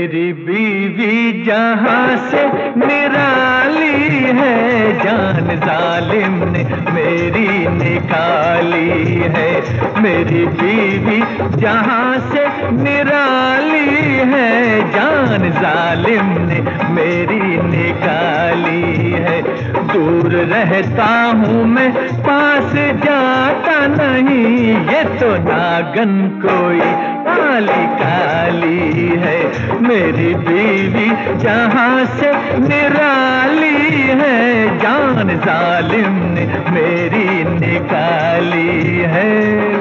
मेरी बीवी जहां से निराली है, जान जालिम ने मेरी निकाली है। मेरी बीवी जहां से निराली है, जान जालिम ने मेरी निकाली है। दूर रहता हूँ मैं, पास जाता नहीं, ये तो नागन कोई काली काली है। मेरी बीवी जहां से निराली है, जान जालिम ने मेरी निकाली है।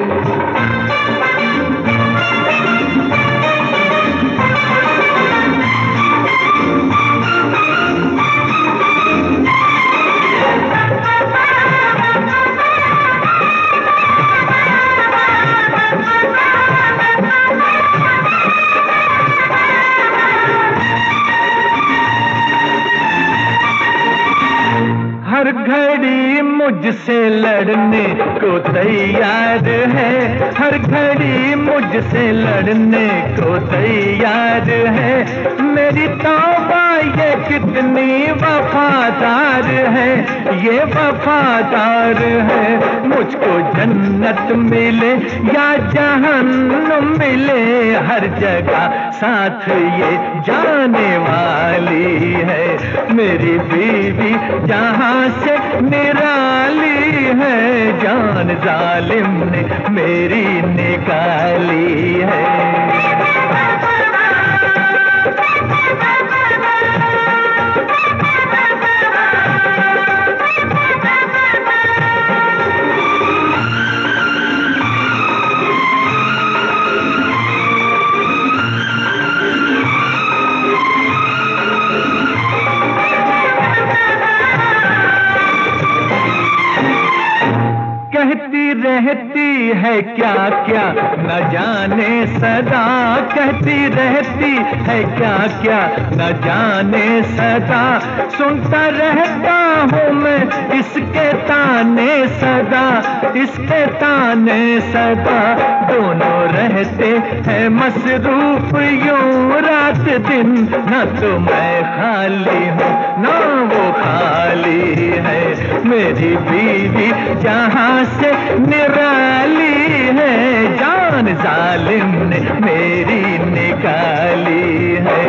हर घड़ी मुझसे लड़ने को तैयार है, हर घड़ी मुझसे लड़ने को तैयार है। मेरी तौबा ये कितनी वफादार है, ये वफादार है। मुझको जन्नत मिले या जहन्नुम मिले, हर जगह साथ ये जाने वाली है। मेरी बीवी जहां से निराली है, जान जालिम ने मेरी निकाली है। कहती रहती है क्या क्या न जाने सदा, कहती रहती है क्या क्या न जाने सदा। सुनता रहता हूँ मैं इसके ताने सदा, इसके ताने सदा। दोनों रहते हैं मसरूफ यूं रात दिन, न तो मैं खाली हूँ ना वो खाली है। मेरी बीवी जहां से निराली है, जान जालिम ने मेरी निकाली है।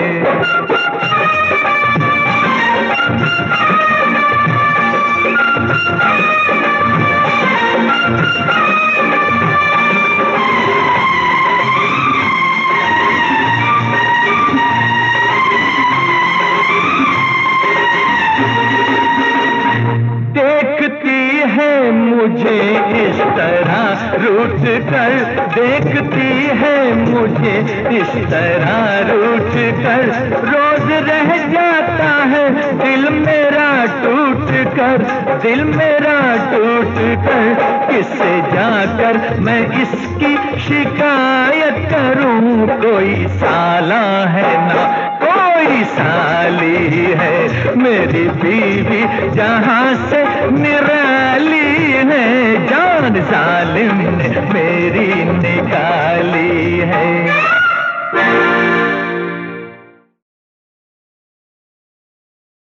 मुझे इस तरह रूठ कर, देखती है मुझे इस तरह रूठ कर। रोज रह जाता है दिल मेरा टूट कर, दिल मेरा टूट कर। किससे जाकर मैं इसकी शिकायत करूं, कोई साला है ना कोई साली है। मेरी बीवी जहां से निराली है, जान जालिम ने मेरी निकाली है।